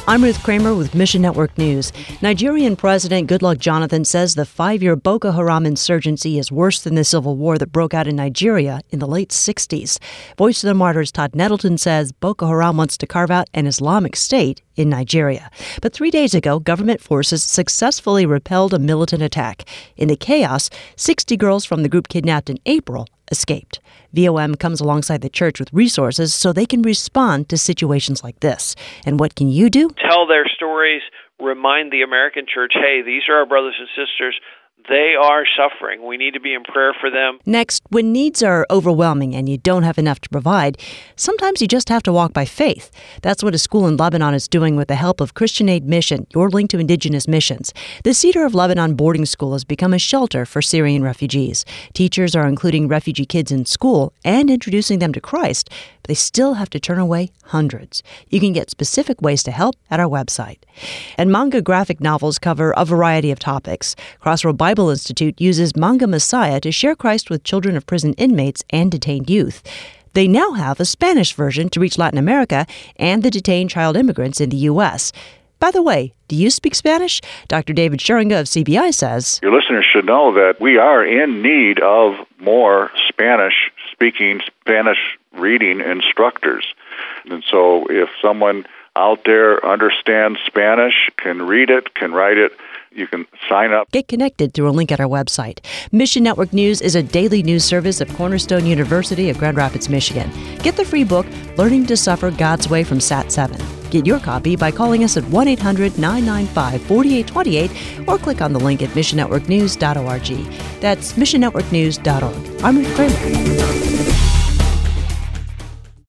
I'm Ruth Kramer with Mission Network News. Nigerian President Goodluck Jonathan says the 5-year Boko Haram insurgency is worse than the civil war that broke out in Nigeria in the late 60s. Voice of the Martyrs Todd Nettleton says Boko Haram wants to carve out an Islamic State in Nigeria. But 3 days ago, government forces successfully repelled a militant attack. In the chaos, 60 girls from the group kidnapped in April escaped. VOM comes alongside the church with resources so they can respond to situations like this. And what can you do? Tell their stories, remind the American church, hey, these are our brothers and sisters. They are suffering. We need to be in prayer for them. Next, when needs are overwhelming and you don't have enough to provide, sometimes you just have to walk by faith. That's what a school in Lebanon is doing with the help of Christian Aid Mission, your link to indigenous missions. The Cedar of Lebanon boarding school has become a shelter for Syrian refugees. Teachers are including refugee kids in school and introducing them to Christ, but they still have to turn away hundreds. You can get specific ways to help at our website. And manga graphic novels cover a variety of topics. Crossroad Bible Institute uses Manga Messiah to share Christ with children of prison inmates and detained youth. They now have a Spanish version to reach Latin America and the detained child immigrants in the U.S. By the way, do you speak Spanish? Dr. David Scheringa of CBI says, your listeners should know that we are in need of more Spanish-speaking, Spanish-reading instructors. And so if someone out there understands Spanish, can read it, can write it, you can sign up. Get connected through a link at our website. Mission Network News is a daily news service of Cornerstone University of Grand Rapids, Michigan. Get the free book, Learning to Suffer God's Way from Sat 7. Get your copy by calling us at 1-800-995-4828 or click on the link at missionnetworknews.org. That's missionnetworknews.org. I'm Ruth Kramer.